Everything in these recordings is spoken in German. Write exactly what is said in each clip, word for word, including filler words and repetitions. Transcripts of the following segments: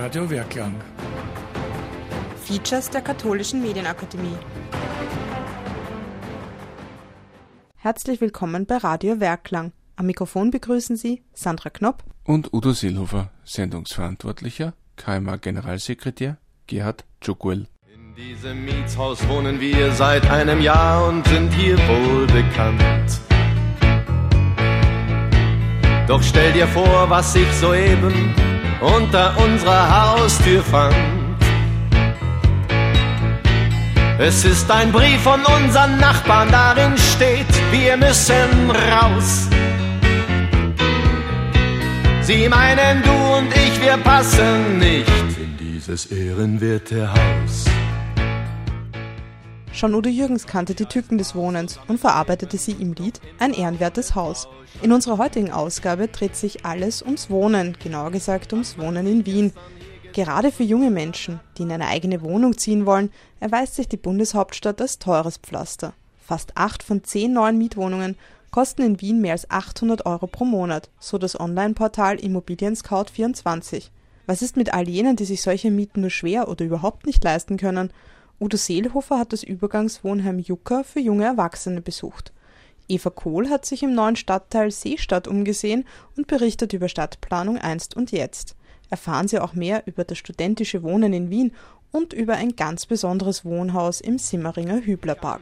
Radio Werklang. Features der Katholischen Medienakademie. Herzlich willkommen bei Radio Werklang. Am Mikrofon begrüßen Sie Sandra Knopp und Udo Seelhofer, Sendungsverantwortlicher, K M A-Generalsekretär Gerhard Tschuguel. In diesem Mietshaus wohnen wir seit einem Jahr und sind hier wohl bekannt. Doch stell dir vor, was ich soeben unter unserer Haustür fand. Es ist ein Brief von unseren Nachbarn, darin steht, wir müssen raus. Sie meinen, du und ich, wir passen nicht in dieses ehrenwerte Haus. Schon Udo Jürgens kannte die Tücken des Wohnens und verarbeitete sie im Lied Ein ehrenwertes Haus. In unserer heutigen Ausgabe dreht sich alles ums Wohnen, genauer gesagt ums Wohnen in Wien. Gerade für junge Menschen, die in eine eigene Wohnung ziehen wollen, erweist sich die Bundeshauptstadt als teures Pflaster. Fast acht von zehn neuen Mietwohnungen kosten in Wien mehr als achthundert Euro pro Monat, so das Online-Portal Immobilien Scout vierundzwanzig. Was ist mit all jenen, die sich solche Mieten nur schwer oder überhaupt nicht leisten können? Udo Seelhofer hat das Übergangswohnheim Jucker für junge Erwachsene besucht. Eva Kohl hat sich im neuen Stadtteil Seestadt umgesehen und berichtet über Stadtplanung einst und jetzt. Erfahren Sie auch mehr über das studentische Wohnen in Wien und über ein ganz besonderes Wohnhaus im Simmeringer Hüblerpark.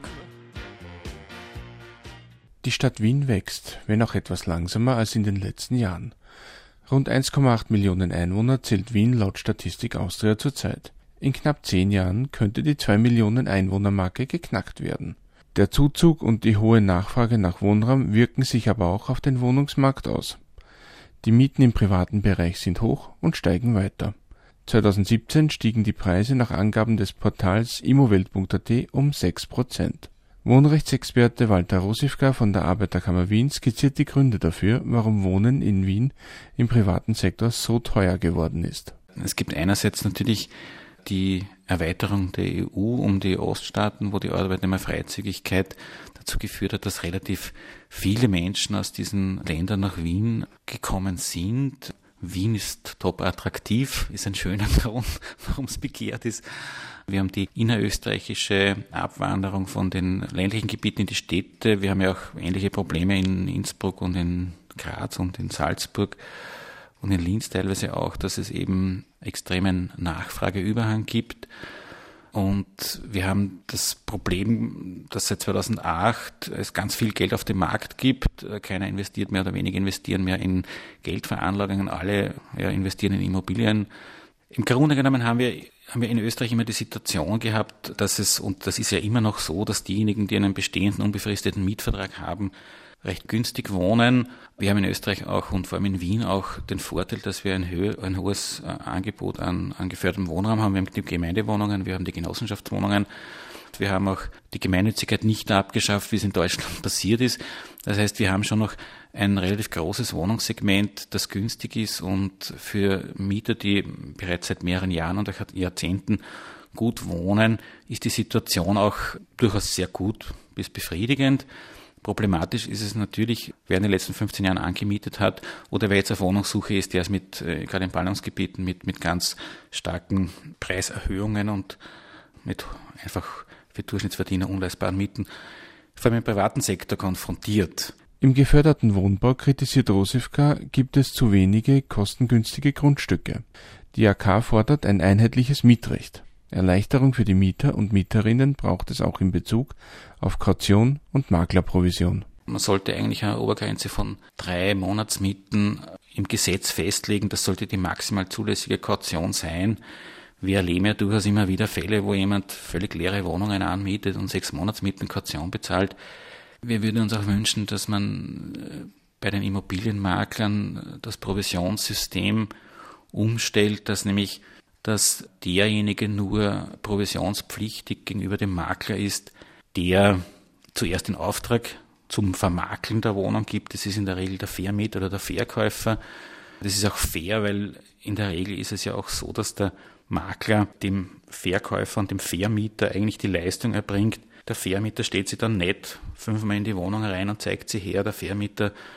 Die Stadt Wien wächst, wenn auch etwas langsamer als in den letzten Jahren. Rund eins Komma acht Millionen Einwohner zählt Wien laut Statistik Austria zurzeit. In knapp zehn Jahren könnte die zwei Millionen Einwohnermarke geknackt werden. Der Zuzug und die hohe Nachfrage nach Wohnraum wirken sich aber auch auf den Wohnungsmarkt aus. Die Mieten im privaten Bereich sind hoch und steigen weiter. zweitausendsiebzehn stiegen die Preise nach Angaben des Portals immowelt punkt a t um sechs Prozent. Wohnrechtsexperte Walter Rosivka von der Arbeiterkammer Wien skizziert die Gründe dafür, warum Wohnen in Wien im privaten Sektor so teuer geworden ist. Es gibt einerseits natürlich die Erweiterung der E U um die Oststaaten, wo die Arbeitnehmerfreizügigkeit dazu geführt hat, dass relativ viele Menschen aus diesen Ländern nach Wien gekommen sind. Wien ist top attraktiv, ist ein schöner Grund, warum es begehrt ist. Wir haben die innerösterreichische Abwanderung von den ländlichen Gebieten in die Städte. Wir haben ja auch ähnliche Probleme in Innsbruck und in Graz und in Salzburg und in Linz teilweise auch, dass es eben extremen Nachfrageüberhang gibt. Und wir haben das Problem, dass seit zweitausendacht es ganz viel Geld auf dem Markt gibt. Keiner investiert mehr oder weniger investieren mehr in Geldveranlagungen. Alle ja, investieren in Immobilien. Im Grunde genommen haben wir, haben wir in Österreich immer die Situation gehabt, dass es, und das ist ja immer noch so, dass diejenigen, die einen bestehenden, unbefristeten Mietvertrag haben, recht günstig wohnen. Wir haben in Österreich auch und vor allem in Wien auch den Vorteil, dass wir ein, Höhe, ein hohes Angebot an, an gefördertem Wohnraum haben. Wir haben die Gemeindewohnungen, wir haben die Genossenschaftswohnungen. Wir haben auch die Gemeinnützigkeit nicht abgeschafft, wie es in Deutschland passiert ist. Das heißt, wir haben schon noch ein relativ großes Wohnungssegment, das günstig ist und für Mieter, die bereits seit mehreren Jahren und Jahrzehnten gut wohnen, ist die Situation auch durchaus sehr gut bis befriedigend. Problematisch ist es natürlich, wer in den letzten fünfzehn Jahren angemietet hat oder wer jetzt auf Wohnungssuche ist, der ist mit, äh, gerade in Ballungsgebieten, mit, mit ganz starken Preiserhöhungen und mit einfach für Durchschnittsverdiener unleistbaren Mieten vor allem im privaten Sektor konfrontiert. Im geförderten Wohnbau, kritisiert Rosivka, gibt es zu wenige kostengünstige Grundstücke. Die A K fordert ein einheitliches Mietrecht. Erleichterung für die Mieter und Mieterinnen braucht es auch in Bezug auf Kaution und Maklerprovision. Man sollte eigentlich eine Obergrenze von drei Monatsmieten im Gesetz festlegen. Das sollte die maximal zulässige Kaution sein. Wir erleben ja durchaus immer wieder Fälle, wo jemand völlig leere Wohnungen anmietet und sechs Monatsmieten Kaution bezahlt. Wir würden uns auch wünschen, dass man bei den Immobilienmaklern das Provisionssystem umstellt, dass nämlich dass derjenige nur provisionspflichtig gegenüber dem Makler ist, der zuerst den Auftrag zum Vermakeln der Wohnung gibt. Das ist in der Regel der Vermieter oder der Verkäufer. Das ist auch fair, weil in der Regel ist es ja auch so, dass der Makler dem Verkäufer und dem Vermieter eigentlich die Leistung erbringt. Der Vermieter stellt sich dann nicht fünfmal in die Wohnung rein und zeigt sie her. Der Vermieter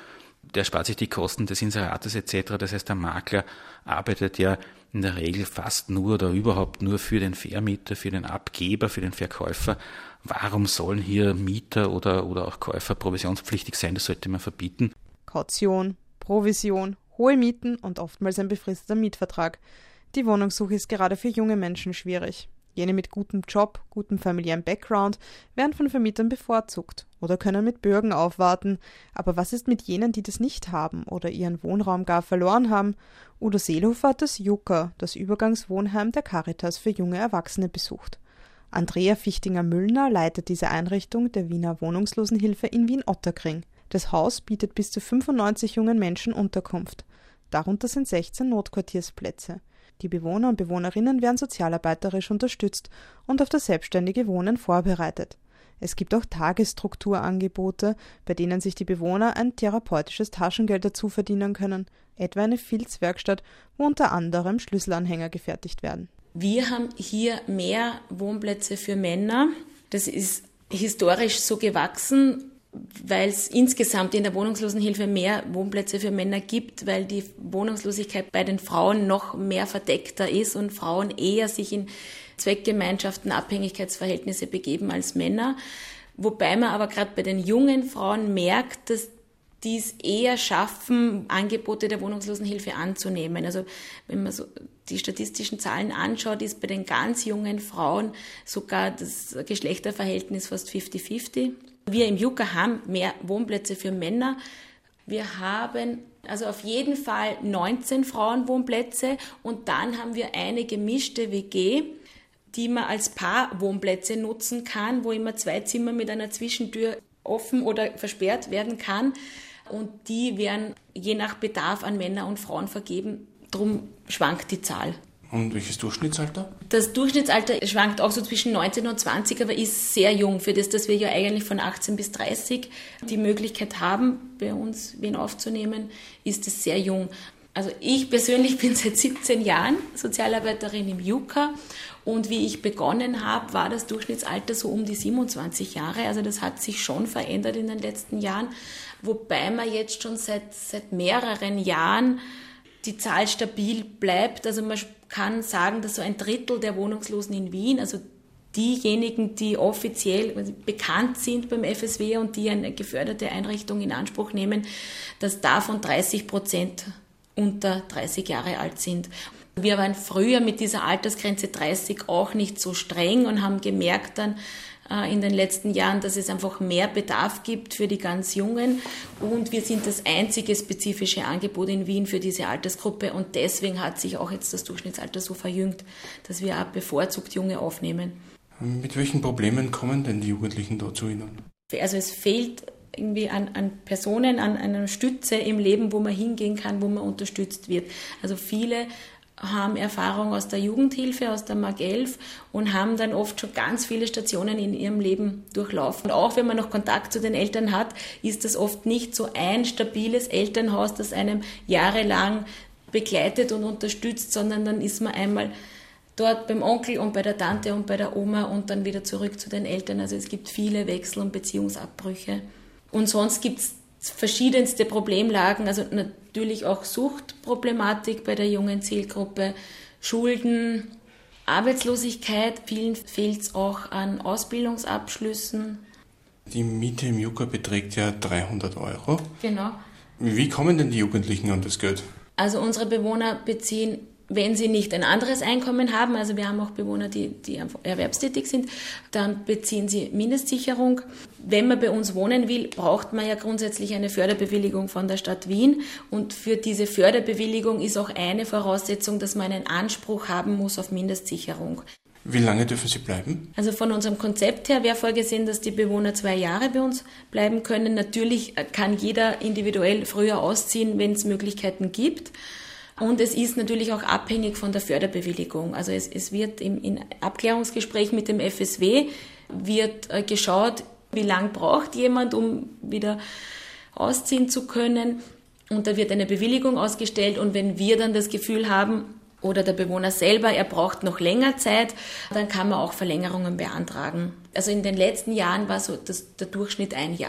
der spart sich die Kosten des Inserates et cetera. Das heißt, der Makler arbeitet ja in der Regel fast nur oder überhaupt nur für den Vermieter, für den Abgeber, für den Verkäufer. Warum sollen hier Mieter oder, oder auch Käufer provisionspflichtig sein? Das sollte man verbieten. Kaution, Provision, hohe Mieten und oftmals ein befristeter Mietvertrag. Die Wohnungssuche ist gerade für junge Menschen schwierig. Jene mit gutem Job, gutem familiären Background werden von Vermietern bevorzugt oder können mit Bürgen aufwarten. Aber was ist mit jenen, die das nicht haben oder ihren Wohnraum gar verloren haben? Udo Seelhofer hat das Jucker, das Übergangswohnheim der Caritas für junge Erwachsene, besucht. Andrea Fichtinger-Müllner leitet diese Einrichtung der Wiener Wohnungslosenhilfe in Wien-Ottakring. Das Haus bietet bis zu fünfundneunzig jungen Menschen Unterkunft. Darunter sind sechzehn Notquartiersplätze. Die Bewohner und Bewohnerinnen werden sozialarbeiterisch unterstützt und auf das selbstständige Wohnen vorbereitet. Es gibt auch Tagesstrukturangebote, bei denen sich die Bewohner ein therapeutisches Taschengeld dazu verdienen können, etwa eine Filzwerkstatt, wo unter anderem Schlüsselanhänger gefertigt werden. Wir haben hier mehr Wohnplätze für Männer. Das ist historisch so gewachsen, weil es insgesamt in der Wohnungslosenhilfe mehr Wohnplätze für Männer gibt, weil die Wohnungslosigkeit bei den Frauen noch mehr verdeckter ist und Frauen eher sich in Zweckgemeinschaften, Abhängigkeitsverhältnisse begeben als Männer. Wobei man aber gerade bei den jungen Frauen merkt, dass die es eher schaffen, Angebote der Wohnungslosenhilfe anzunehmen. Also wenn man so die statistischen Zahlen anschaut, ist bei den ganz jungen Frauen sogar das Geschlechterverhältnis fast fünfzig fünfzig. Wir im Jucker haben mehr Wohnplätze für Männer. Wir haben also auf jeden Fall neunzehn Frauenwohnplätze und dann haben wir eine gemischte W G, die man als Paarwohnplätze nutzen kann, wo immer zwei Zimmer mit einer Zwischentür offen oder versperrt werden kann. Und die werden je nach Bedarf an Männer und Frauen vergeben. Drum schwankt die Zahl. Und welches Durchschnittsalter? Das Durchschnittsalter schwankt auch so zwischen neunzehn und zwanzig, aber ist sehr jung für das, dass wir ja eigentlich von achtzehn bis dreißig die Möglichkeit haben, bei uns wen aufzunehmen, ist es sehr jung. Also ich persönlich bin seit siebzehn Jahren Sozialarbeiterin im Jucker und wie ich begonnen habe, war das Durchschnittsalter so um die siebenundzwanzig Jahre. Also das hat sich schon verändert in den letzten Jahren, wobei man jetzt schon seit, seit mehreren Jahren die Zahl stabil bleibt. Also man kann sagen, dass so ein Drittel der Wohnungslosen in Wien, also diejenigen, die offiziell bekannt sind beim F S W und die eine geförderte Einrichtung in Anspruch nehmen, dass davon dreißig Prozent unter dreißig Jahre alt sind. Wir waren früher mit dieser Altersgrenze dreißig auch nicht so streng und haben gemerkt dann äh, in den letzten Jahren, dass es einfach mehr Bedarf gibt für die ganz Jungen und wir sind das einzige spezifische Angebot in Wien für diese Altersgruppe und deswegen hat sich auch jetzt das Durchschnittsalter so verjüngt, dass wir auch bevorzugt Junge aufnehmen. Mit welchen Problemen kommen denn die Jugendlichen da zu Ihnen? Also es fehlt irgendwie an, an Personen, an einer Stütze im Leben, wo man hingehen kann, wo man unterstützt wird. Also viele haben Erfahrung aus der Jugendhilfe, aus der Mag elf und haben dann oft schon ganz viele Stationen in ihrem Leben durchlaufen. Und auch wenn man noch Kontakt zu den Eltern hat, ist das oft nicht so ein stabiles Elternhaus, das einem jahrelang begleitet und unterstützt, sondern dann ist man einmal dort beim Onkel und bei der Tante und bei der Oma und dann wieder zurück zu den Eltern. Also es gibt viele Wechsel- und Beziehungsabbrüche. Und sonst gibt es verschiedenste Problemlagen, also natürlich auch Suchtproblematik bei der jungen Zielgruppe, Schulden, Arbeitslosigkeit, vielen fehlt es auch an Ausbildungsabschlüssen. Die Miete im Jucker beträgt ja dreihundert Euro. Genau. Wie kommen denn die Jugendlichen an das Geld? Also unsere Bewohner beziehen, wenn sie nicht ein anderes Einkommen haben, also wir haben auch Bewohner, die, die erwerbstätig sind, dann beziehen sie Mindestsicherung. Wenn man bei uns wohnen will, braucht man ja grundsätzlich eine Förderbewilligung von der Stadt Wien und für diese Förderbewilligung ist auch eine Voraussetzung, dass man einen Anspruch haben muss auf Mindestsicherung. Wie lange dürfen sie bleiben? Also von unserem Konzept her wäre vorgesehen, dass die Bewohner zwei Jahre bei uns bleiben können. Natürlich kann jeder individuell früher ausziehen, wenn es Möglichkeiten gibt. Und es ist natürlich auch abhängig von der Förderbewilligung. Also es, es wird im in Abklärungsgespräch mit dem F S W wird äh, geschaut, wie lang braucht jemand, um wieder ausziehen zu können. Und da wird eine Bewilligung ausgestellt. Und wenn wir dann das Gefühl haben, oder der Bewohner selber, er braucht noch länger Zeit, dann kann man auch Verlängerungen beantragen. Also in den letzten Jahren war so das, der Durchschnitt ein Jahr.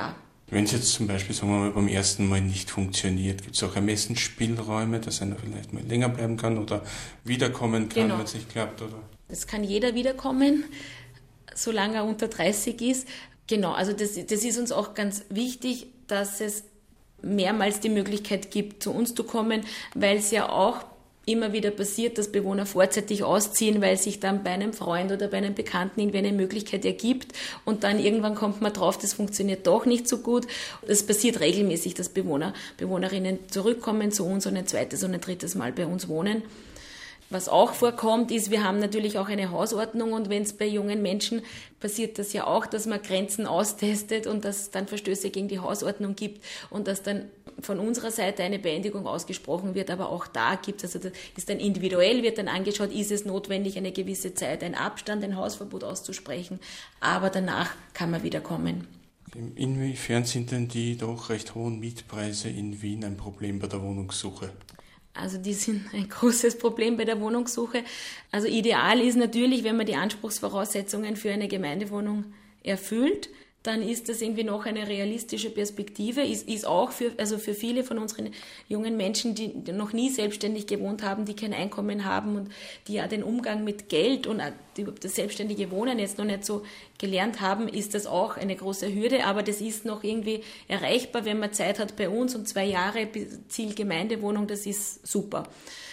Wenn es jetzt zum Beispiel, sagen wir mal, beim ersten Mal nicht funktioniert, gibt es auch Ermessensspielräume, dass einer vielleicht mal länger bleiben kann oder wiederkommen kann, genau. wenn es nicht klappt? Oder? Es kann jeder wiederkommen, solange er unter dreißig ist. Genau, also das, das ist uns auch ganz wichtig, dass es mehrmals die Möglichkeit gibt, zu uns zu kommen, weil es ja auch immer wieder passiert, dass Bewohner vorzeitig ausziehen, weil sich dann bei einem Freund oder bei einem Bekannten irgendwie eine Möglichkeit ergibt und dann irgendwann kommt man drauf, das funktioniert doch nicht so gut. Es passiert regelmäßig, dass Bewohner, Bewohnerinnen zurückkommen zu uns und ein zweites und ein drittes Mal bei uns wohnen. Was auch vorkommt, ist, wir haben natürlich auch eine Hausordnung und wenn es bei jungen Menschen passiert das ja auch, dass man Grenzen austestet und dass es dann Verstöße gegen die Hausordnung gibt und dass dann von unserer Seite eine Beendigung ausgesprochen wird, aber auch da gibt es, also das ist dann individuell, wird dann angeschaut, ist es notwendig, eine gewisse Zeit, einen Abstand, ein Hausverbot auszusprechen, aber danach kann man wieder kommen. Inwiefern sind denn die doch recht hohen Mietpreise in Wien ein Problem bei der Wohnungssuche? Also die sind ein großes Problem bei der Wohnungssuche. Also ideal ist natürlich, wenn man die Anspruchsvoraussetzungen für eine Gemeindewohnung erfüllt, dann ist das irgendwie noch eine realistische Perspektive. Ist, ist auch für, also für viele von unseren jungen Menschen, die noch nie selbstständig gewohnt haben, die kein Einkommen haben und die ja den Umgang mit Geld und das selbstständige Wohnen jetzt noch nicht so gelernt haben, ist das auch eine große Hürde. Aber das ist noch irgendwie erreichbar, wenn man Zeit hat bei uns und zwei Jahre Ziel Gemeindewohnung, das ist super.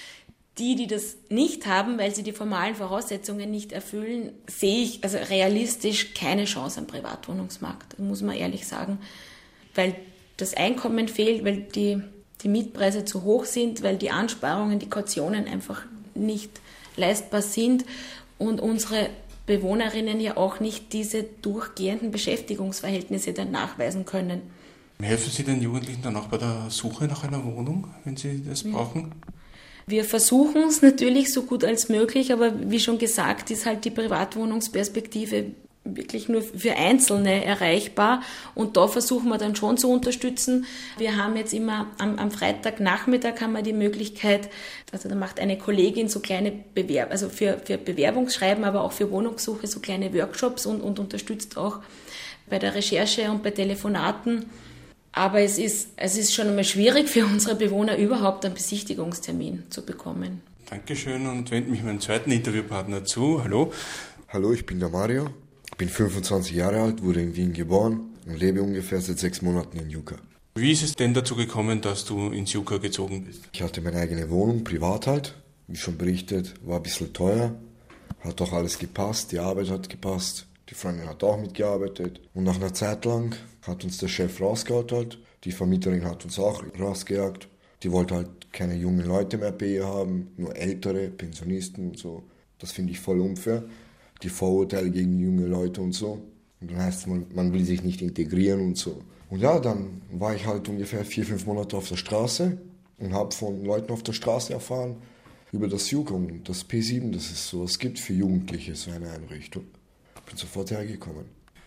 Die, die das nicht haben, weil sie die formalen Voraussetzungen nicht erfüllen, sehe ich also realistisch keine Chance am Privatwohnungsmarkt, muss man ehrlich sagen, weil das Einkommen fehlt, weil die, die Mietpreise zu hoch sind, weil die Ansparungen, die Kautionen einfach nicht leistbar sind und unsere Bewohnerinnen ja auch nicht diese durchgehenden Beschäftigungsverhältnisse dann nachweisen können. Helfen Sie den Jugendlichen dann auch bei der Suche nach einer Wohnung, wenn sie das brauchen? Wir versuchen es natürlich so gut als möglich, aber wie schon gesagt, ist halt die Privatwohnungsperspektive wirklich nur für Einzelne erreichbar und da versuchen wir dann schon zu unterstützen. Wir haben jetzt immer am, am Freitagnachmittag haben wir die Möglichkeit, also da macht eine Kollegin so kleine Bewerb, also für, für Bewerbungsschreiben, aber auch für Wohnungssuche so kleine Workshops und, und unterstützt auch bei der Recherche und bei Telefonaten. Aber es ist, es ist schon einmal schwierig für unsere Bewohner überhaupt einen Besichtigungstermin zu bekommen. Dankeschön und wende mich meinem zweiten Interviewpartner zu. Hallo. Hallo, ich bin der Mario. Ich bin fünfundzwanzig Jahre alt, wurde in Wien geboren und lebe ungefähr seit sechs Monaten in Juka. Wie ist es denn dazu gekommen, dass du ins Juka gezogen bist? Ich hatte meine eigene Wohnung, privat halt. Wie schon berichtet, war ein bisschen teuer. Hat auch alles gepasst, die Arbeit hat gepasst. Die Freundin hat auch mitgearbeitet. Und nach einer Zeit lang hat uns der Chef rausgehauen halt. Die Vermieterin hat uns auch rausgejagt. Die wollte halt keine jungen Leute mehr bei ihr haben, nur ältere, Pensionisten und so. Das finde ich voll unfair. Die Vorurteile gegen junge Leute und so. Und dann heißt es, man, man will sich nicht integrieren und so. Und ja, dann war ich halt ungefähr vier, fünf Monate auf der Straße und habe von Leuten auf der Straße erfahren über das Juka und das P sieben, dass es sowas gibt für Jugendliche, so eine Einrichtung. Ich bin sofort hergekommen.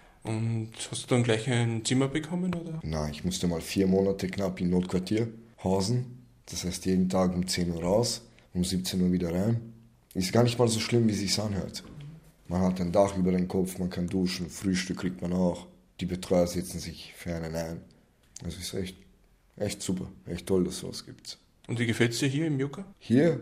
Und hast du dann gleich ein Zimmer bekommen, oder? Nein, ich musste mal vier Monate knapp im Notquartier hausen. Das heißt, jeden Tag um zehn Uhr raus, um siebzehn Uhr wieder rein. Ist gar nicht mal so schlimm, wie es sich anhört. Man hat ein Dach über den Kopf, man kann duschen, Frühstück kriegt man auch. Die Betreuer setzen sich für einen ein. Also ist echt, echt super, echt toll, dass es sowas gibt. Und wie gefällt es dir hier im Juka? Hier?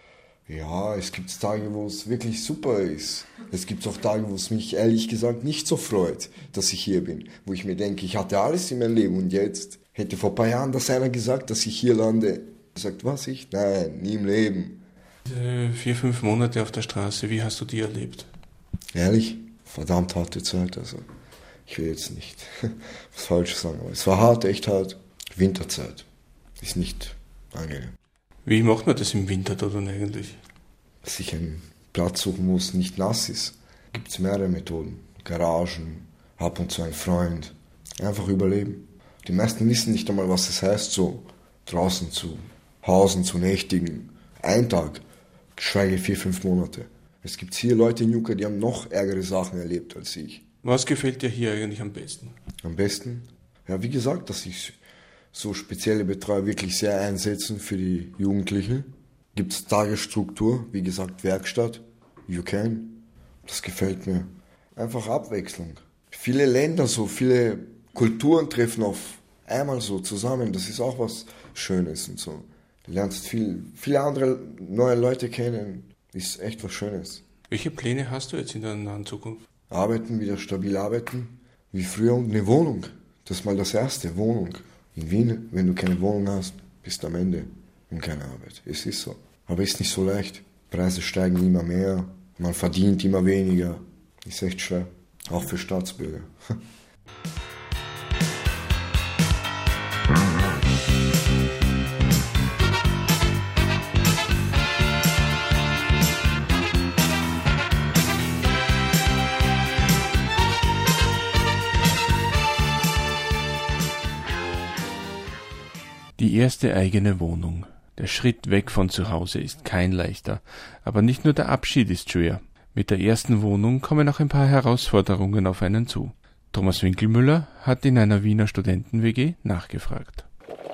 Ja, es gibt Tage, wo es wirklich super ist. Es gibt auch Tage, wo es mich ehrlich gesagt nicht so freut, dass ich hier bin. Wo ich mir denke, ich hatte alles in meinem Leben und jetzt hätte vor ein paar Jahren das einer gesagt, dass ich hier lande. Sagt, was ich? Nein, nie im Leben. Diese vier, fünf Monate auf der Straße, wie hast du die erlebt? Ehrlich? Verdammt harte Zeit, also. Ich will jetzt nicht was Falsches sagen, aber es war hart, echt hart. Winterzeit. Ist nicht angenehm. Wie macht man das im Winter da dann eigentlich? Dass ich einen Platz suchen muss, nicht nass ist. Gibt es mehrere Methoden. Garagen, ab und zu ein Freund. Einfach überleben. Die meisten wissen nicht einmal, was es heißt, so draußen zu hausen, zu nächtigen. Ein Tag, geschweige vier, fünf Monate. Es gibt hier Leute in Juka, die haben noch ärgere Sachen erlebt als ich. Was gefällt dir hier eigentlich am besten? Am besten? Ja, wie gesagt, dass sich so spezielle Betreuer wirklich sehr einsetzen für die Jugendlichen. Gibt es Tagesstruktur, wie gesagt, Werkstatt, You Can. Das gefällt mir. Einfach Abwechslung. Viele Länder, so viele Kulturen treffen auf einmal so zusammen, das ist auch was Schönes und so. Du lernst viel, viele andere neue Leute kennen, ist echt was Schönes. Welche Pläne hast du jetzt in der nahen Zukunft? Arbeiten, wieder stabil arbeiten, wie früher, und eine Wohnung. Das ist mal das Erste, Wohnung. In Wien, wenn du keine Wohnung hast, bist du am Ende und keine Arbeit. Es ist so. Aber ist nicht so leicht. Preise steigen immer mehr, man verdient immer weniger. Ist echt schwer, auch für Staatsbürger. Die erste eigene Wohnung. Der Schritt weg von zu Hause ist kein leichter, aber nicht nur der Abschied ist schwer. Mit der ersten Wohnung kommen auch ein paar Herausforderungen auf einen zu. Thomas Winkelmüller hat in einer Wiener Studenten-W G nachgefragt.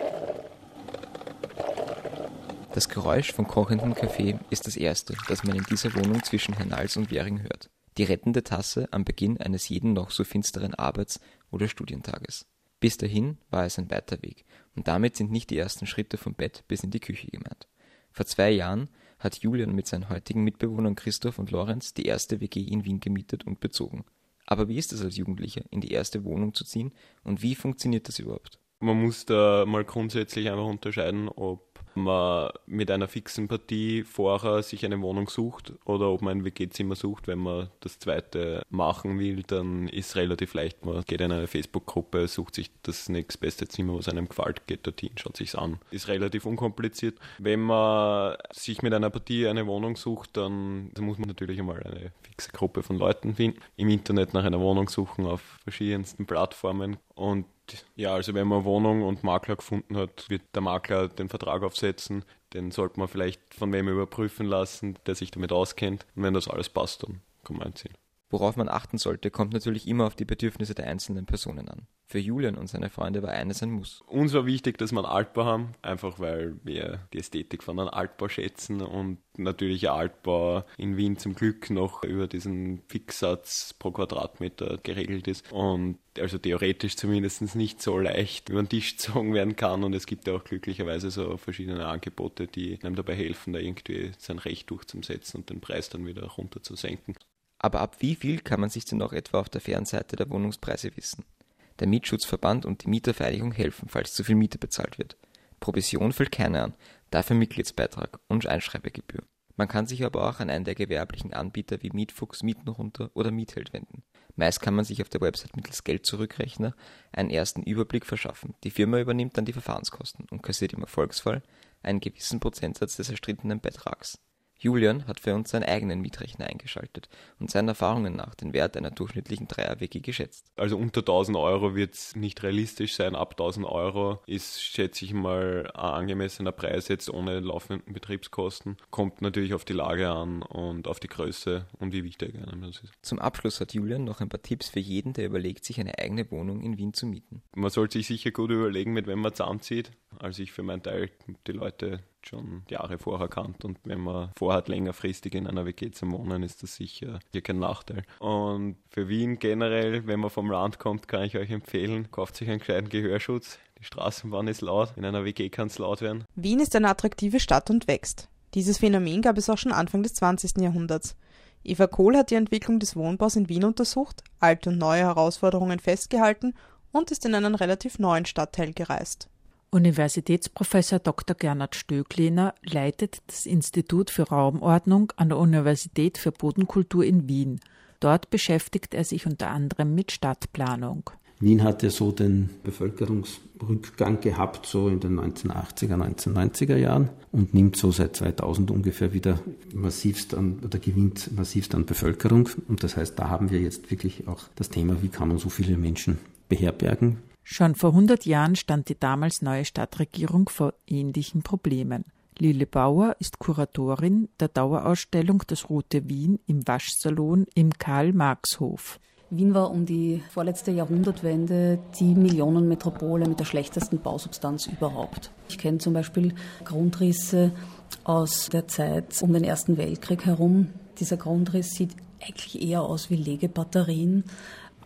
Das Geräusch von kochendem Kaffee ist das erste, das man in dieser Wohnung zwischen Hernals und Währing hört. Die rettende Tasse am Beginn eines jeden noch so finsteren Arbeits- oder Studientages. Bis dahin war es ein weiter Weg, und damit sind nicht die ersten Schritte vom Bett bis in die Küche gemeint. Vor zwei Jahren hat Julian mit seinen heutigen Mitbewohnern Christoph und Lorenz die erste W G in Wien gemietet und bezogen. Aber wie ist es als Jugendlicher, in die erste Wohnung zu ziehen, und wie funktioniert das überhaupt? Man muss da mal grundsätzlich einfach unterscheiden, ob man mit einer fixen Partie vorher sich eine Wohnung sucht oder ob man ein W G-Zimmer sucht. Wenn man das zweite machen will, dann ist es relativ leicht. Man geht in eine Facebook-Gruppe, sucht sich das nächstbeste Zimmer, was einem gefällt, geht dorthin, schaut sich's an. Ist relativ unkompliziert. Wenn man sich mit einer Partie eine Wohnung sucht, dann muss man natürlich einmal eine fixe Gruppe von Leuten finden. Im Internet nach einer Wohnung suchen, auf verschiedensten Plattformen. Und ja, also wenn man Wohnung und Makler gefunden hat, wird der Makler den Vertrag aufsetzen. Den sollte man vielleicht von wem überprüfen lassen, der sich damit auskennt. Und wenn das alles passt, dann kann man einziehen. Worauf man achten sollte, kommt natürlich immer auf die Bedürfnisse der einzelnen Personen an. Für Julian und seine Freunde war eines ein Muss. Uns war wichtig, dass wir einen Altbau haben, einfach weil wir die Ästhetik von einem Altbau schätzen und natürlich ein Altbau in Wien zum Glück noch über diesen Fixsatz pro Quadratmeter geregelt ist und also theoretisch zumindest nicht so leicht über den Tisch gezogen werden kann, und es gibt ja auch glücklicherweise so verschiedene Angebote, die einem dabei helfen, da irgendwie sein Recht durchzusetzen und den Preis dann wieder runter zu senken. Aber ab wie viel kann man sich denn noch etwa auf der fairen Seite der Wohnungspreise wissen? Der Mietschutzverband und die Mietervereinigung helfen, falls zu viel Miete bezahlt wird. Provision fällt keine an, dafür Mitgliedsbeitrag und Einschreibegebühr. Man kann sich aber auch an einen der gewerblichen Anbieter wie Mietfuchs, Mietenrunter oder Mietheld wenden. Meist kann man sich auf der Website mittels Geldzurückrechner einen ersten Überblick verschaffen. Die Firma übernimmt dann die Verfahrenskosten und kassiert im Erfolgsfall einen gewissen Prozentsatz des erstrittenen Betrags. Julian hat für uns seinen eigenen Mietrechner eingeschaltet und seinen Erfahrungen nach den Wert einer durchschnittlichen Dreier-W G geschätzt. Also unter tausend Euro wird es nicht realistisch sein. Ab tausend Euro ist, schätze ich mal, ein angemessener Preis jetzt ohne laufenden Betriebskosten. Kommt natürlich auf die Lage an und auf die Größe und wie wichtig einem das ist. Zum Abschluss hat Julian noch ein paar Tipps für jeden, der überlegt, sich eine eigene Wohnung in Wien zu mieten. Man sollte sich sicher gut überlegen, mit wem man zusammenzieht. Also ich für meinen Teil die Leute schon Jahre vorher kannt, und wenn man vorhat, längerfristig in einer W G zu wohnen, ist das sicher hier kein Nachteil. Und für Wien generell, wenn man vom Land kommt, kann ich euch empfehlen, kauft sich einen gescheiten Gehörschutz. Die Straßenbahn ist laut, in einer W G kann es laut werden. Wien ist eine attraktive Stadt und wächst. Dieses Phänomen gab es auch schon Anfang des zwanzigsten Jahrhunderts. Eva Kohl hat die Entwicklung des Wohnbaus in Wien untersucht, alte und neue Herausforderungen festgehalten und ist in einen relativ neuen Stadtteil gereist. Universitätsprofessor Doktor Gernot Stöglehner leitet das Institut für Raumordnung an der Universität für Bodenkultur in Wien. Dort beschäftigt er sich unter anderem mit Stadtplanung. Wien hatte so den Bevölkerungsrückgang gehabt, so in den neunzehnhundertachtziger, neunzehnhundertneunziger Jahren, und nimmt so seit zweitausend ungefähr wieder massivst an, oder gewinnt massivst an Bevölkerung. Und das heißt, da haben wir jetzt wirklich auch das Thema, wie kann man so viele Menschen beherbergen. Schon vor hundert Jahren stand die damals neue Stadtregierung vor ähnlichen Problemen. Lille Bauer ist Kuratorin der Dauerausstellung Das Rote Wien im Waschsalon im Karl-Marx-Hof. Wien war um die vorletzte Jahrhundertwende die Millionenmetropole mit der schlechtesten Bausubstanz überhaupt. Ich kenne zum Beispiel Grundrisse aus der Zeit um den Ersten Weltkrieg herum. Dieser Grundriss sieht eigentlich eher aus wie Legebatterien.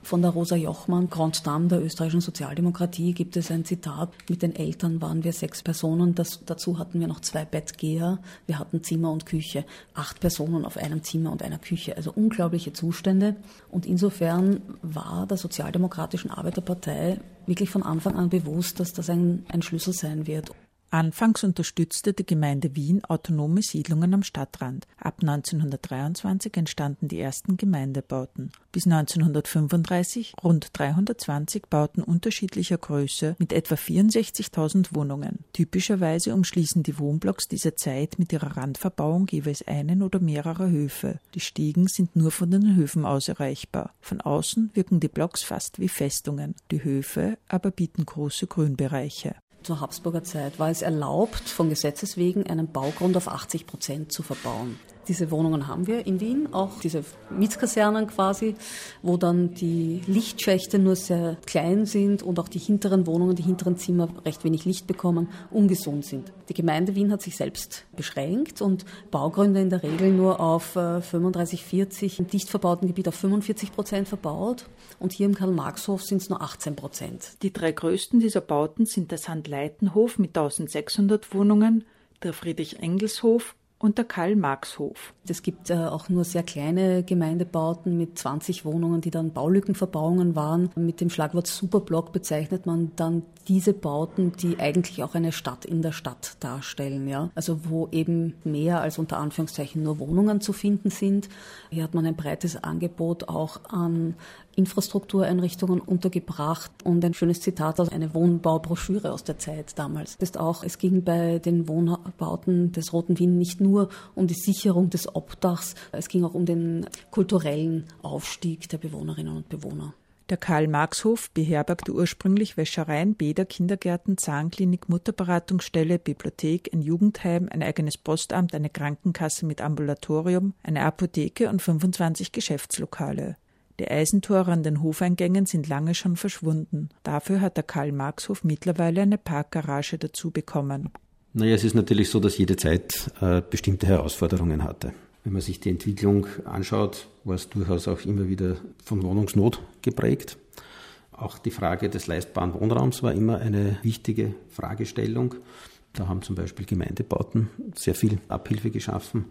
Von der Rosa Jochmann, Grande Dame der österreichischen Sozialdemokratie, gibt es ein Zitat: Mit den Eltern waren wir sechs Personen, das, dazu hatten wir noch zwei Bettgeher, wir hatten Zimmer und Küche, acht Personen auf einem Zimmer und einer Küche, also unglaubliche Zustände. Und insofern war der Sozialdemokratischen Arbeiterpartei wirklich von Anfang an bewusst, dass das ein, ein Schlüssel sein wird. Anfangs unterstützte die Gemeinde Wien autonome Siedlungen am Stadtrand. Ab neunzehnhundertdreiundzwanzig entstanden die ersten Gemeindebauten. Bis neunzehnhundertfünfunddreißig rund dreihundertzwanzig Bauten unterschiedlicher Größe mit etwa vierundsechzigtausend Wohnungen. Typischerweise umschließen die Wohnblocks dieser Zeit mit ihrer Randverbauung jeweils einen oder mehrere Höfe. Die Stiegen sind nur von den Höfen aus erreichbar. Von außen wirken die Blocks fast wie Festungen. Die Höfe aber bieten große Grünbereiche. Zur Habsburger Zeit war es erlaubt, von Gesetzes wegen einen Baugrund auf achtzig Prozent zu verbauen. Diese Wohnungen haben wir in Wien, auch diese Mietskasernen quasi, wo dann die Lichtschächte nur sehr klein sind und auch die hinteren Wohnungen, die hinteren Zimmer recht wenig Licht bekommen, ungesund sind. Die Gemeinde Wien hat sich selbst beschränkt und Baugründe in der Regel nur auf fünfunddreißig, vierzig, im dicht verbauten Gebiet auf fünfundvierzig Prozent verbaut und hier im Karl-Marx-Hof sind es nur achtzehn Prozent. Die drei größten dieser Bauten sind der Sankt-Leiten-Hof mit eintausendsechshundert Wohnungen, der Friedrich-Engels-Hof und der Karl-Marx-Hof. Es gibt äh, auch nur sehr kleine Gemeindebauten mit zwanzig Wohnungen, die dann Baulückenverbauungen waren. Mit dem Schlagwort Superblock bezeichnet man dann diese Bauten, die eigentlich auch eine Stadt in der Stadt darstellen. Ja? Also wo eben mehr als unter Anführungszeichen nur Wohnungen zu finden sind. Hier hat man ein breites Angebot auch an Infrastruktureinrichtungen untergebracht und ein schönes Zitat aus einer Wohnbaubroschüre aus der Zeit damals. Das ist auch, es ging bei den Wohnbauten des Roten Wien nicht nur um die Sicherung des Obdachs, es ging auch um den kulturellen Aufstieg der Bewohnerinnen und Bewohner. Der Karl-Marx-Hof beherbergte ursprünglich Wäschereien, Bäder, Kindergärten, Zahnklinik, Mutterberatungsstelle, Bibliothek, ein Jugendheim, ein eigenes Postamt, eine Krankenkasse mit Ambulatorium, eine Apotheke und fünfundzwanzig Geschäftslokale. Die Eisentore an den Hofeingängen sind lange schon verschwunden. Dafür hat der Karl-Marx-Hof mittlerweile eine Parkgarage dazu bekommen. Naja, es ist natürlich so, dass jede Zeit äh, bestimmte Herausforderungen hatte. Wenn man sich die Entwicklung anschaut, war es durchaus auch immer wieder von Wohnungsnot geprägt. Auch die Frage des leistbaren Wohnraums war immer eine wichtige Fragestellung. Da haben zum Beispiel Gemeindebauten sehr viel Abhilfe geschaffen.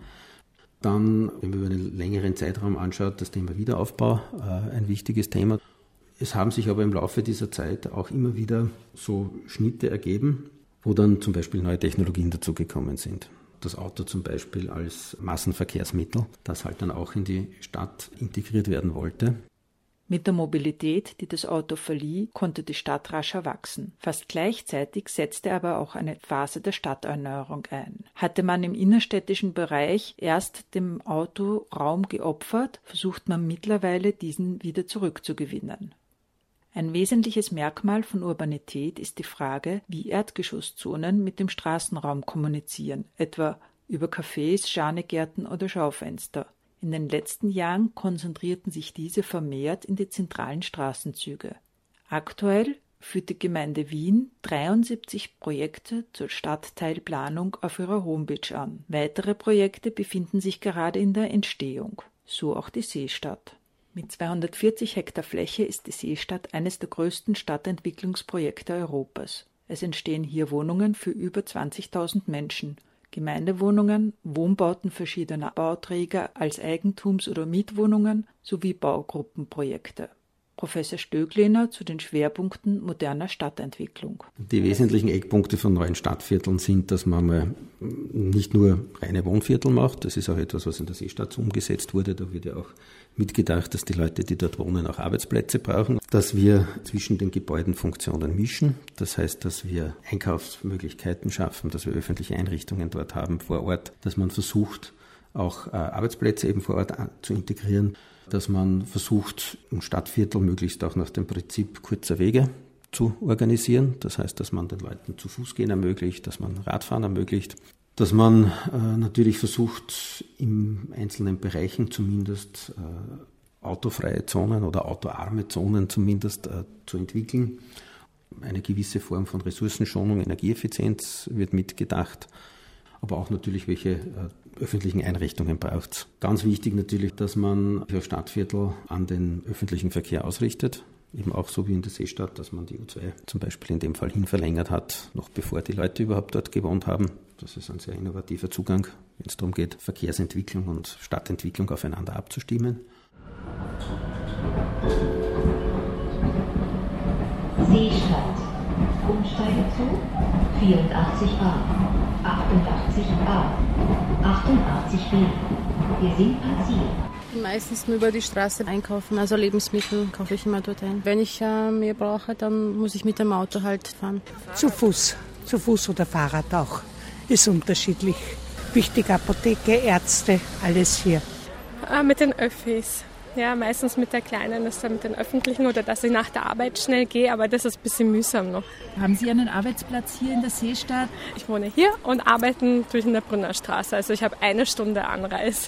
Dann, wenn man über einen längeren Zeitraum anschaut, das Thema Wiederaufbau, äh, ein wichtiges Thema. Es haben sich aber im Laufe dieser Zeit auch immer wieder so Schnitte ergeben, wo dann zum Beispiel neue Technologien dazugekommen sind. Das Auto zum Beispiel als Massenverkehrsmittel, das halt dann auch in die Stadt integriert werden wollte. Mit der Mobilität, die das Auto verlieh, konnte die Stadt rascher wachsen. Fast gleichzeitig setzte aber auch eine Phase der Stadterneuerung ein. Hatte man im innerstädtischen Bereich erst dem Auto Raum geopfert, versucht man mittlerweile, diesen wieder zurückzugewinnen. Ein wesentliches Merkmal von Urbanität ist die Frage, wie Erdgeschosszonen mit dem Straßenraum kommunizieren, etwa über Cafés, Schanigärten oder Schaufenster. In den letzten Jahren konzentrierten sich diese vermehrt in die zentralen Straßenzüge. Aktuell führt die Gemeinde Wien dreiundsiebzig Projekte zur Stadtteilplanung auf ihrer Homepage an. Weitere Projekte befinden sich gerade in der Entstehung, so auch die Seestadt. Mit zweihundertvierzig Hektar Fläche ist die Seestadt eines der größten Stadtentwicklungsprojekte Europas. Es entstehen hier Wohnungen für über zwanzigtausend Menschen, Gemeindewohnungen, Wohnbauten verschiedener Bauträger als Eigentums- oder Mietwohnungen sowie Baugruppenprojekte. Professor Stöglehner zu den Schwerpunkten moderner Stadtentwicklung. Die wesentlichen Eckpunkte von neuen Stadtvierteln sind, dass man mal nicht nur reine Wohnviertel macht, das ist auch etwas, was in der Seestadt umgesetzt wurde, da wird ja auch mitgedacht, dass die Leute, die dort wohnen, auch Arbeitsplätze brauchen, dass wir zwischen den Gebäuden Funktionen mischen, das heißt, dass wir Einkaufsmöglichkeiten schaffen, dass wir öffentliche Einrichtungen dort haben vor Ort, dass man versucht, auch äh, Arbeitsplätze eben vor Ort zu integrieren, dass man versucht, ein Stadtviertel möglichst auch nach dem Prinzip kurzer Wege zu organisieren. Das heißt, dass man den Leuten zu Fuß gehen ermöglicht, dass man Radfahren ermöglicht, dass man äh, natürlich versucht, in einzelnen Bereichen zumindest äh, autofreie Zonen oder autoarme Zonen zumindest äh, zu entwickeln. Eine gewisse Form von Ressourcenschonung, Energieeffizienz wird mitgedacht. aber auch natürlich, welche öffentlichen Einrichtungen braucht es. Ganz wichtig natürlich, dass man für Stadtviertel an den öffentlichen Verkehr ausrichtet. Eben auch so wie in der Seestadt, dass man die U zwei zum Beispiel in dem Fall hin verlängert hat, noch bevor die Leute überhaupt dort gewohnt haben. Das ist ein sehr innovativer Zugang, wenn es darum geht, Verkehrsentwicklung und Stadtentwicklung aufeinander abzustimmen. Seestadt. Umsteigezug vierundachtzig a, achtundachtzig a, achtundachtzig b. Wir sind am Ziel. Meistens nur über die Straße einkaufen, also Lebensmittel kaufe ich immer dort ein. Wenn ich äh, mehr brauche, dann muss ich mit dem Auto halt fahren. Zu Fuß, zu Fuß oder Fahrrad auch, ist unterschiedlich. Wichtige Apotheke, Ärzte, alles hier. Ah, mit den Öffis. Ja, meistens mit der Kleinen, ist dann mit den Öffentlichen oder dass ich nach der Arbeit schnell gehe, aber das ist ein bisschen mühsam noch. Haben Sie einen Arbeitsplatz hier in der Seestadt? Ich wohne hier und arbeite durch in der Brunnerstraße, also ich habe eine Stunde Anreise.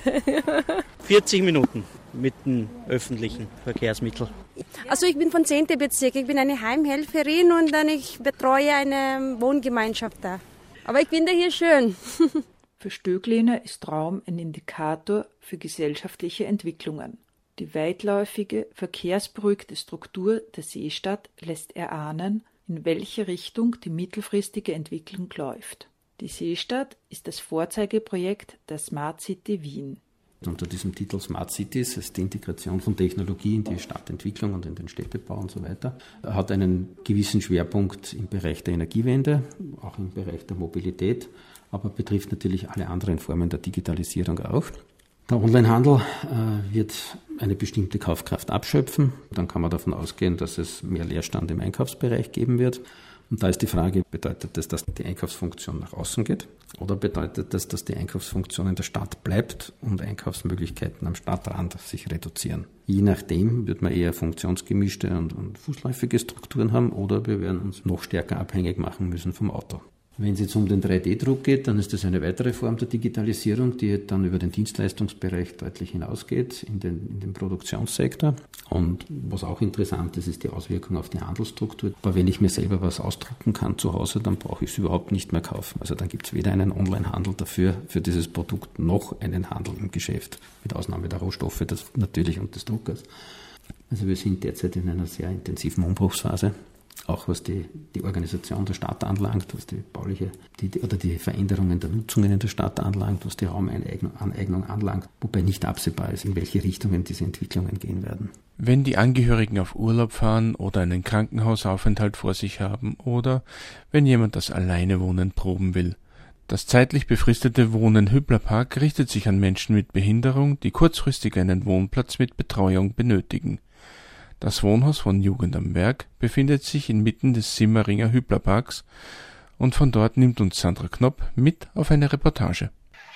vierzig Minuten mit den öffentlichen Verkehrsmitteln. Also ich bin von zehnten Bezirk, ich bin eine Heimhelferin und dann ich betreue eine Wohngemeinschaft da. Aber ich finde hier schön. Für Stögliner ist Raum ein Indikator für gesellschaftliche Entwicklungen. Die weitläufige, verkehrsberuhigte Struktur der Seestadt lässt erahnen, in welche Richtung die mittelfristige Entwicklung läuft. Die Seestadt ist das Vorzeigeprojekt der Smart City Wien. Unter diesem Titel Smart Cities ist die Integration von Technologie in die Stadtentwicklung und in den Städtebau und so weiter, hat einen gewissen Schwerpunkt im Bereich der Energiewende, auch im Bereich der Mobilität, aber betrifft natürlich alle anderen Formen der Digitalisierung auch. Der Onlinehandel äh, wird eine bestimmte Kaufkraft abschöpfen. Dann kann man davon ausgehen, dass es mehr Leerstand im Einkaufsbereich geben wird. Und da ist die Frage, bedeutet das, dass die Einkaufsfunktion nach außen geht? Oder bedeutet das, dass die Einkaufsfunktion in der Stadt bleibt und Einkaufsmöglichkeiten am Stadtrand sich reduzieren? Je nachdem wird man eher funktionsgemischte und, und fußläufige Strukturen haben oder wir werden uns noch stärker abhängig machen müssen vom Auto. Wenn es jetzt um den drei D Druck geht, dann ist das eine weitere Form der Digitalisierung, die dann über den Dienstleistungsbereich deutlich hinausgeht in den, in den Produktionssektor. Und was auch interessant ist, ist die Auswirkung auf die Handelsstruktur. Aber wenn ich mir selber was ausdrucken kann zu Hause, dann brauche ich es überhaupt nicht mehr kaufen. Also dann gibt es weder einen Online-Handel dafür, für dieses Produkt, noch einen Handel im Geschäft, mit Ausnahme der Rohstoffe das natürlich und des Druckers. Also wir sind derzeit in einer sehr intensiven Umbruchsphase. Auch was die, die Organisation der Stadt anlangt, was die bauliche die, oder die Veränderungen der Nutzungen in der Stadt anlangt, was die Raumaneignung anlangt, wobei nicht absehbar ist, in welche Richtungen diese Entwicklungen gehen werden. Wenn die Angehörigen auf Urlaub fahren oder einen Krankenhausaufenthalt vor sich haben oder wenn jemand das Alleinewohnen proben will. Das zeitlich befristete Wohnen Hüblerpark richtet sich an Menschen mit Behinderung, die kurzfristig einen Wohnplatz mit Betreuung benötigen. Das Wohnhaus von Jugend am Werk befindet sich inmitten des Simmeringer Hüblerparks und von dort nimmt uns Sandra Knopp mit auf eine Reportage.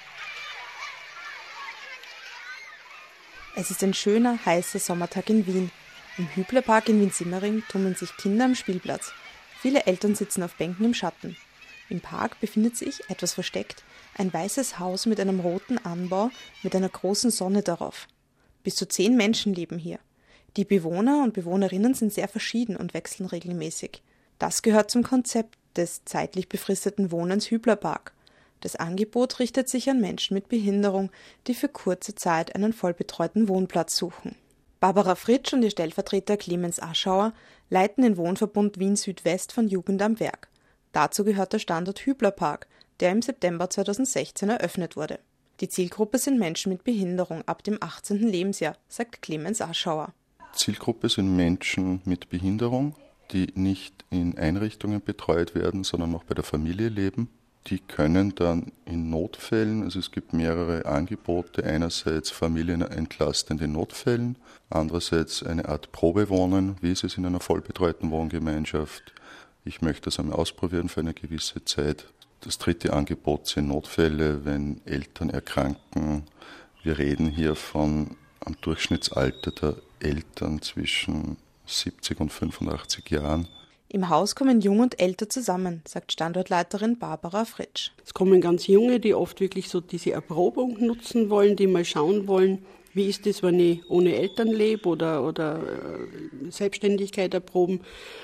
Es ist ein schöner, heißer Sommertag in Wien. Im Hüblerpark in Wien-Simmering tummeln sich Kinder am Spielplatz. Viele Eltern sitzen auf Bänken im Schatten. Im Park befindet sich, etwas versteckt, ein weißes Haus mit einem roten Anbau mit einer großen Sonne darauf. Bis zu zehn Menschen leben hier. Die Bewohner und Bewohnerinnen sind sehr verschieden und wechseln regelmäßig. Das gehört zum Konzept des zeitlich befristeten Wohnens Hüblerpark. Das Angebot richtet sich an Menschen mit Behinderung, die für kurze Zeit einen vollbetreuten Wohnplatz suchen. Barbara Fritsch und ihr Stellvertreter Clemens Aschauer leiten den Wohnverbund Wien Südwest von Jugend am Werk. Dazu gehört der Standort Hüblerpark, der im September zweitausendsechzehn eröffnet wurde. Die Zielgruppe sind Menschen mit Behinderung ab dem achtzehnten Lebensjahr, sagt Clemens Aschauer. Zielgruppe sind Menschen mit Behinderung, die nicht in Einrichtungen betreut werden, sondern noch bei der Familie leben. Die können dann in Notfällen, also es gibt mehrere Angebote, einerseits familienentlastend in Notfällen, andererseits eine Art Probewohnen, wie ist es in einer vollbetreuten Wohngemeinschaft. Ich möchte das einmal ausprobieren für eine gewisse Zeit. Das dritte Angebot sind Notfälle, wenn Eltern erkranken. Wir reden hier von am Durchschnittsalter der Eltern zwischen siebzig und fünfundachtzig Jahren. Im Haus kommen Jung und Älter zusammen, sagt Standortleiterin Barbara Fritsch. Es kommen ganz Junge, die oft wirklich so diese Erprobung nutzen wollen, die mal schauen wollen, wie ist es, wenn ich ohne Eltern lebe oder, oder äh, Selbstständigkeit erproben.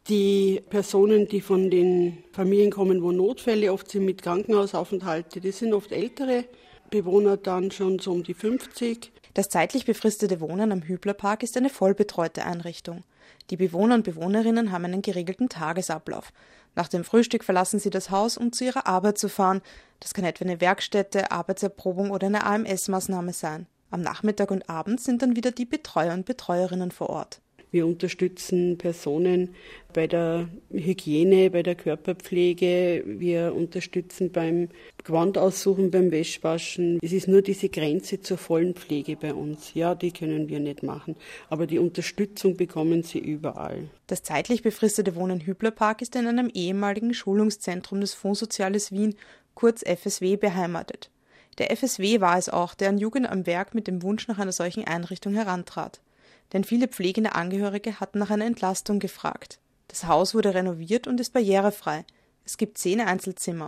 Die Personen, die von den Familien kommen, wo Notfälle oft sind mit Krankenhausaufenthalte, das sind oft ältere Bewohner, dann schon so um die fünfzig. Das zeitlich befristete Wohnen am Hüblerpark ist eine vollbetreute Einrichtung. Die Bewohner und Bewohnerinnen haben einen geregelten Tagesablauf. Nach dem Frühstück verlassen sie das Haus, um zu ihrer Arbeit zu fahren. Das kann etwa eine Werkstätte, Arbeitserprobung oder eine A M S-Maßnahme sein. Am Nachmittag und Abend sind dann wieder die Betreuer und Betreuerinnen vor Ort. Wir unterstützen Personen bei der Hygiene, bei der Körperpflege. Wir unterstützen beim Gewandaussuchen, beim Wäschwaschen. Es ist nur diese Grenze zur vollen Pflege bei uns. Ja, die können wir nicht machen. Aber die Unterstützung bekommen sie überall. Das zeitlich befristete Wohnen Hüblerpark ist in einem ehemaligen Schulungszentrum des Fonds Soziales Wien, kurz F S W, beheimatet. Der F S W war es auch, der an Jugend am Werk mit dem Wunsch nach einer solchen Einrichtung herantrat. Denn viele pflegende Angehörige hatten nach einer Entlastung gefragt. Das Haus wurde renoviert und ist barrierefrei. Es gibt zehn Einzelzimmer.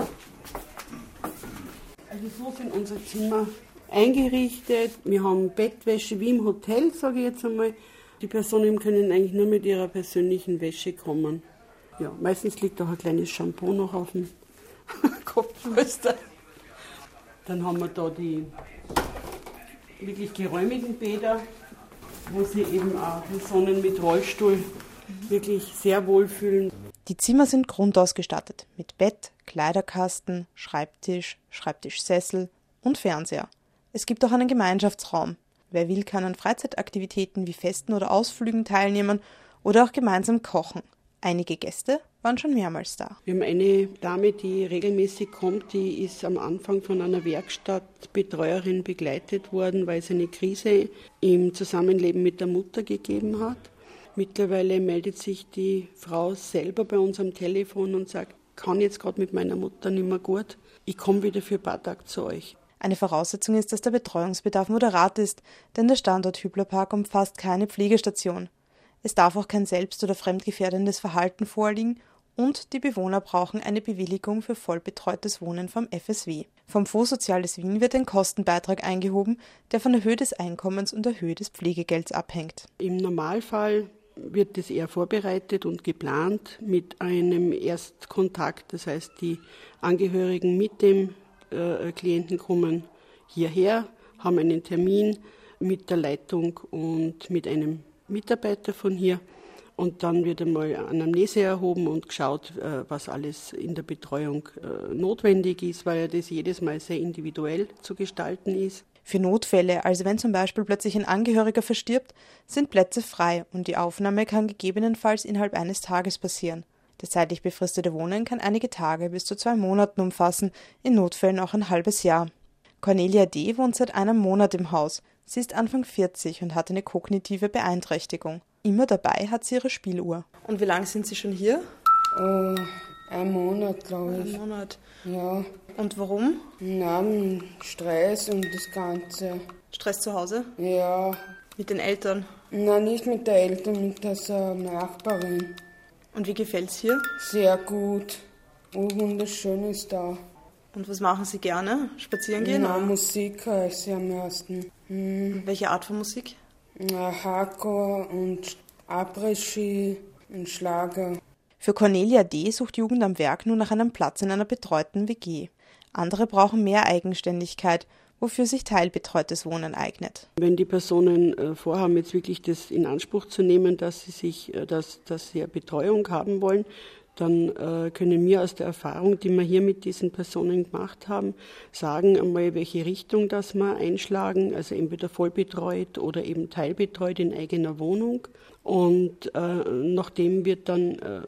Also so sind unsere Zimmer eingerichtet. Wir haben Bettwäsche wie im Hotel, sage ich jetzt einmal. Die Personen können eigentlich nur mit ihrer persönlichen Wäsche kommen. Ja, meistens liegt auch ein kleines Shampoo noch auf dem Kopfpolster. Dann haben wir da die wirklich geräumigen Bäder, wo sie eben auch Personen mit Rollstuhl wirklich sehr wohlfühlen. Die Zimmer sind grundausgestattet mit Bett, Kleiderkasten, Schreibtisch, Schreibtischsessel und Fernseher. Es gibt auch einen Gemeinschaftsraum. Wer will, kann an Freizeitaktivitäten wie Festen oder Ausflügen teilnehmen oder auch gemeinsam kochen. Einige Gäste waren schon mehrmals da. Wir haben eine Dame, die regelmäßig kommt, die ist am Anfang von einer Werkstattbetreuerin begleitet worden, weil es eine Krise im Zusammenleben mit der Mutter gegeben hat. Mittlerweile meldet sich die Frau selber bei uns am Telefon und sagt, kann jetzt gerade mit meiner Mutter nicht mehr gut, ich komme wieder für ein paar Tage zu euch. Eine Voraussetzung ist, dass der Betreuungsbedarf moderat ist, denn der Standort Hüblerpark umfasst keine Pflegestation. Es darf auch kein selbst- oder fremdgefährdendes Verhalten vorliegen und die Bewohner brauchen eine Bewilligung für vollbetreutes Wohnen vom F S W. Vom Fonds Soziales Wien wird ein Kostenbeitrag eingehoben, der von der Höhe des Einkommens und der Höhe des Pflegegelds abhängt. Im Normalfall wird das eher vorbereitet und geplant mit einem Erstkontakt. Das heißt, die Angehörigen mit dem äh, Klienten kommen hierher, haben einen Termin mit der Leitung und mit einem Mitarbeiter von hier und dann wird einmal Anamnese erhoben und geschaut, was alles in der Betreuung notwendig ist, weil ja das jedes Mal sehr individuell zu gestalten ist. Für Notfälle, also wenn zum Beispiel plötzlich ein Angehöriger verstirbt, sind Plätze frei und die Aufnahme kann gegebenenfalls innerhalb eines Tages passieren. Das zeitlich befristete Wohnen kann einige Tage bis zu zwei Monaten umfassen, in Notfällen auch ein halbes Jahr. Cornelia D. wohnt seit einem Monat im Haus. Sie ist Anfang vierzig und hat eine kognitive Beeinträchtigung. Immer dabei hat sie ihre Spieluhr. Und wie lange sind Sie schon hier? Oh, ein Monat, glaube ich. Ein Monat? Ja. Und warum? Na, Stress und das Ganze. Stress zu Hause? Ja. Mit den Eltern? Nein, nicht mit den Eltern, mit der Nachbarin. Und wie gefällt's hier? Sehr gut. Oh, wunderschön ist da. Und was machen Sie gerne? Spazieren gehen? Na, Musik höre ich sehr am ersten. Hm. Welche Art von Musik? Na, Hardcore und Après-Ski und Schlager. Für Cornelia D. sucht Jugend am Werk nur nach einem Platz in einer betreuten W G. Andere brauchen mehr Eigenständigkeit, wofür sich teilbetreutes Wohnen eignet. Wenn die Personen äh, vorhaben, jetzt wirklich das in Anspruch zu nehmen, dass sie sich, äh, dass, dass sie eine Betreuung haben wollen, dann äh, können wir aus der Erfahrung, die wir hier mit diesen Personen gemacht haben, sagen einmal, welche Richtung das wir einschlagen, also entweder vollbetreut oder eben teilbetreut in eigener Wohnung. Und äh, nachdem wird dann äh,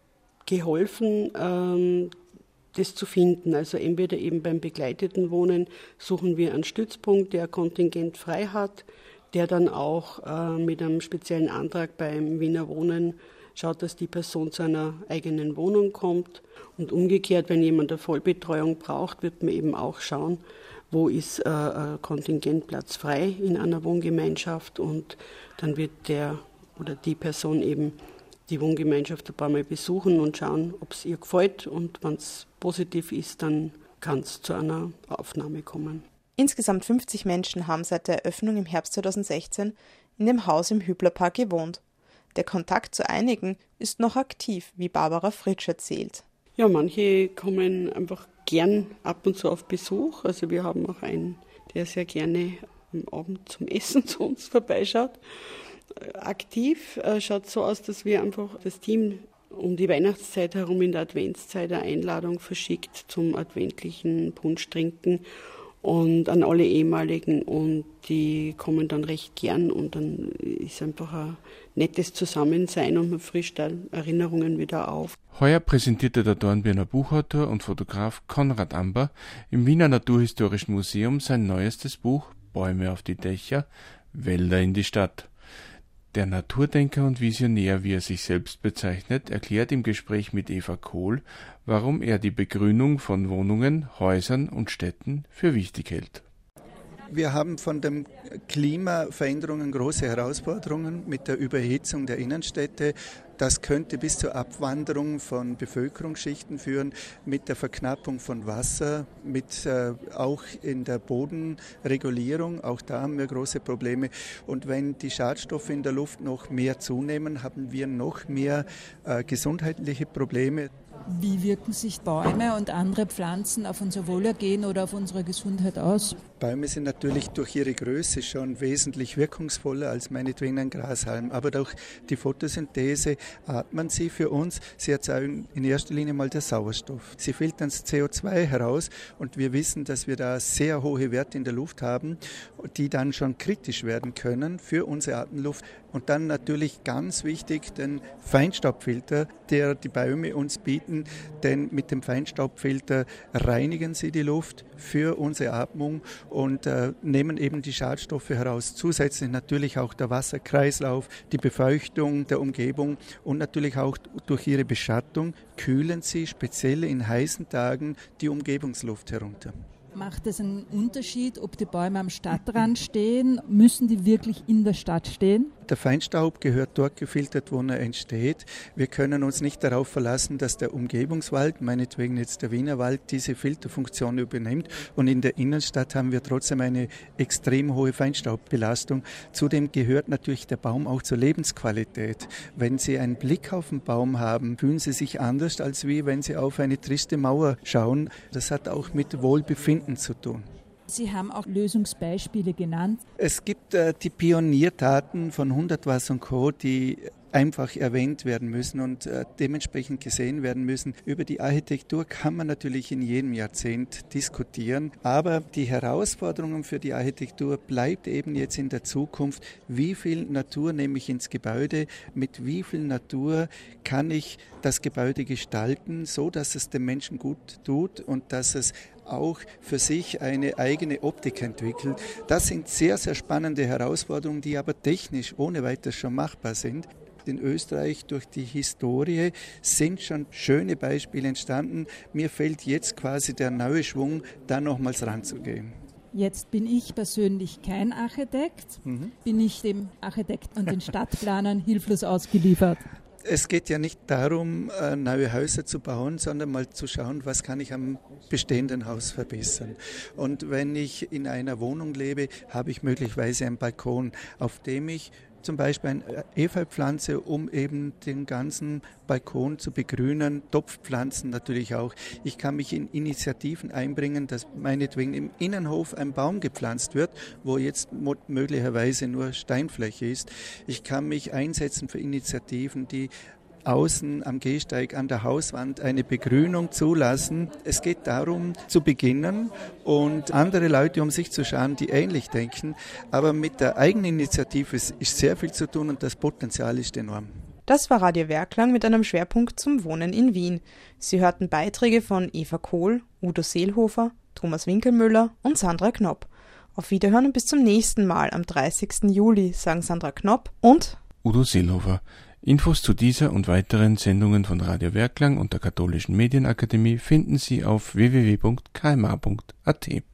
geholfen, äh, das zu finden. Also entweder eben beim begleiteten Wohnen suchen wir einen Stützpunkt, der Kontingent frei hat, der dann auch äh, mit einem speziellen Antrag beim Wiener Wohnen schaut, dass die Person zu einer eigenen Wohnung kommt. Und umgekehrt, wenn jemand eine Vollbetreuung braucht, wird man eben auch schauen, wo ist äh, ein Kontingentplatz frei in einer Wohngemeinschaft. Und dann wird der oder die Person eben die Wohngemeinschaft ein paar Mal besuchen und schauen, ob es ihr gefällt. Und wenn es positiv ist, dann kann es zu einer Aufnahme kommen. Insgesamt fünfzig Menschen haben seit der Eröffnung im Herbst zweitausendsechzehn in dem Haus im Hüblerpark gewohnt. Der Kontakt zu einigen ist noch aktiv, wie Barbara Fritsch erzählt. Ja, manche kommen einfach gern ab und zu auf Besuch. Also wir haben auch einen, der sehr gerne am Abend zum Essen zu uns vorbeischaut. Aktiv äh, schaut so aus, dass wir einfach das Team um die Weihnachtszeit herum in der Adventszeit eine Einladung verschickt zum adventlichen Punsch-Trinken und an alle ehemaligen, und die kommen dann recht gern, und dann ist einfach ein nettes Zusammensein und man frischt da Erinnerungen wieder auf. Heuer präsentierte der Dornbirner Buchautor und Fotograf Konrad Amber im Wiener Naturhistorischen Museum sein neuestes Buch Bäume auf die Dächer, Wälder in die Stadt. Der Naturdenker und Visionär, wie er sich selbst bezeichnet, erklärt im Gespräch mit Eva Kohl, warum er die Begrünung von Wohnungen, Häusern und Städten für wichtig hält. Wir haben von den Klimaveränderungen große Herausforderungen mit der Überhitzung der Innenstädte. Das könnte bis zur Abwanderung von Bevölkerungsschichten führen, mit der Verknappung von Wasser, mit äh, auch in der Bodenregulierung. Auch da haben wir große Probleme. Und wenn die Schadstoffe in der Luft noch mehr zunehmen, haben wir noch mehr äh, gesundheitliche Probleme. Wie wirken sich Bäume und andere Pflanzen auf unser Wohlergehen oder auf unsere Gesundheit aus? Bäume sind natürlich durch ihre Größe schon wesentlich wirkungsvoller als meinetwegen ein Grashalm. Aber durch die Photosynthese atmen sie für uns. Sie erzeugen in erster Linie mal den Sauerstoff. Sie filtern das C O zwei heraus, und wir wissen, dass wir da sehr hohe Werte in der Luft haben, die dann schon kritisch werden können für unsere Atemluft. Und dann natürlich ganz wichtig den Feinstaubfilter, der die Bäume uns bieten, denn mit dem Feinstaubfilter reinigen sie die Luft für unsere Atmung und äh, nehmen eben die Schadstoffe heraus. Zusätzlich natürlich auch der Wasserkreislauf, die Befeuchtung der Umgebung, und natürlich auch durch ihre Beschattung kühlen sie speziell in heißen Tagen die Umgebungsluft herunter. Macht es einen Unterschied, ob die Bäume am Stadtrand stehen? Müssen die wirklich in der Stadt stehen? Der Feinstaub gehört dort gefiltert, wo er entsteht. Wir können uns nicht darauf verlassen, dass der Umgebungswald, meinetwegen jetzt der Wienerwald, diese Filterfunktion übernimmt. Und in der Innenstadt haben wir trotzdem eine extrem hohe Feinstaubbelastung. Zudem gehört natürlich der Baum auch zur Lebensqualität. Wenn Sie einen Blick auf den Baum haben, fühlen Sie sich anders, als wie wenn Sie auf eine triste Mauer schauen. Das hat auch mit Wohlbefinden zu tun. Sie haben auch Lösungsbeispiele genannt. Es gibt äh, die Pioniertaten von Hundertwas und Co., die einfach erwähnt werden müssen und äh, dementsprechend gesehen werden müssen. Über die Architektur kann man natürlich in jedem Jahrzehnt diskutieren, aber die Herausforderung für die Architektur bleibt eben jetzt in der Zukunft, wie viel Natur nehme ich ins Gebäude, mit wie viel Natur kann ich das Gebäude gestalten, so dass es dem Menschen gut tut und dass es auch für sich eine eigene Optik entwickelt. Das sind sehr, sehr spannende Herausforderungen, die aber technisch ohne weiteres schon machbar sind. In Österreich durch die Historie sind schon schöne Beispiele entstanden. Mir fehlt jetzt quasi der neue Schwung, da nochmals ranzugehen. Jetzt bin ich persönlich kein Architekt, mhm. bin ich dem Architekten und den Stadtplanern hilflos ausgeliefert. Es geht ja nicht darum, neue Häuser zu bauen, sondern mal zu schauen, was kann ich am bestehenden Haus verbessern. Und wenn ich in einer Wohnung lebe, habe ich möglicherweise einen Balkon, auf dem ich zum Beispiel eine Efeupflanze, um eben den ganzen Balkon zu begrünen, Topfpflanzen natürlich auch. Ich kann mich in Initiativen einbringen, dass meinetwegen im Innenhof ein Baum gepflanzt wird, wo jetzt möglicherweise nur Steinfläche ist. Ich kann mich einsetzen für Initiativen, die außen am Gehsteig an der Hauswand eine Begrünung zulassen. Es geht darum, zu beginnen und andere Leute um sich zu schauen, die ähnlich denken. Aber mit der Eigeninitiative ist sehr viel zu tun und das Potenzial ist enorm. Das war Radio Werklang mit einem Schwerpunkt zum Wohnen in Wien. Sie hörten Beiträge von Eva Kohl, Udo Seelhofer, Thomas Winkelmüller und Sandra Knopp. Auf Wiederhören und bis zum nächsten Mal am dreißigsten Juli, sagen Sandra Knopp und Udo Seelhofer. Infos zu dieser und weiteren Sendungen von Radio Werklang und der Katholischen Medienakademie finden Sie auf w w w punkt k m a punkt a t.